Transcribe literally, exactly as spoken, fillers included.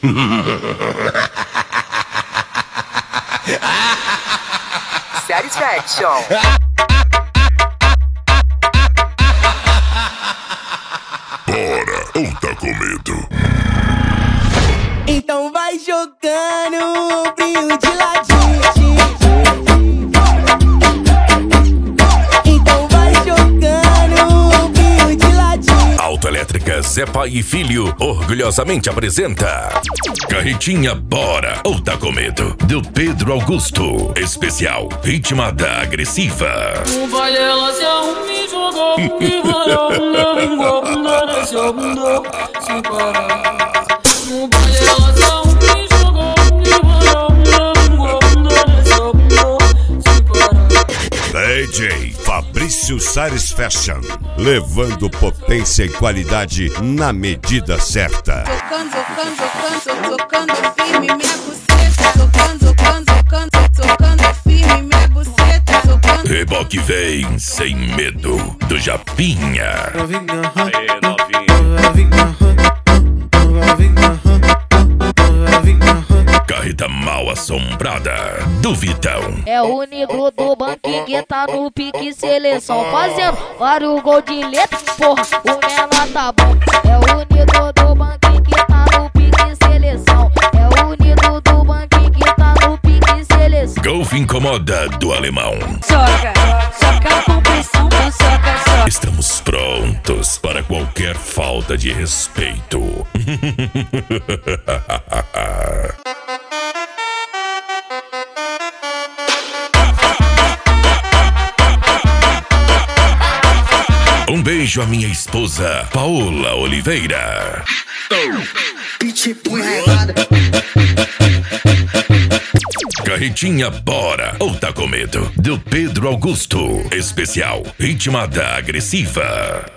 Satisfaction. Bora, ou tá com medo? Então vai jogando o brilho de ladinho. Então vai jogando o brilho de ladinho. Autoelétrica Zé Pai e Filho orgulhosamente apresenta Carretinha Bora ou Tá Com Medo, do Pedro Augusto. Especial Ritmada Agressiva. O baile ela se arruma e jogou e vai a bunda, vingou a bunda, desce a bunda, sem parar. O baile ela se arruma e jogou e vai a bunda, vingou a bunda, desce a bunda, sem parar. D J Fabrício Satisfaction, levando potência e qualidade na medida certa. Tocando, tocando, tocando, tocando firme minha buceta. Tocando, tocando, tocando, tocando firme minha buceta. Tocando. Reboque vem sem medo, do Japinha. Aê, novinha. Carreta Mal Assombrada, do Vitão. É o negro do banquinho que tá no pique seleção, fazendo vários gols de letra, porra, o menor tá bom. É o negro do banquinho que tá no pique seleção. É o negro do banquinho que tá no pique seleção. Golf Incomoda, do Alemão. Soca, soca com pressão, soca, soca. Estamos prontos para qualquer falta de respeito. Um beijo à minha esposa, Paola Oliveira. Carretinha Bora ou Tá Com Medo, do Pedro Augusto. Especial Ritmada Agressiva.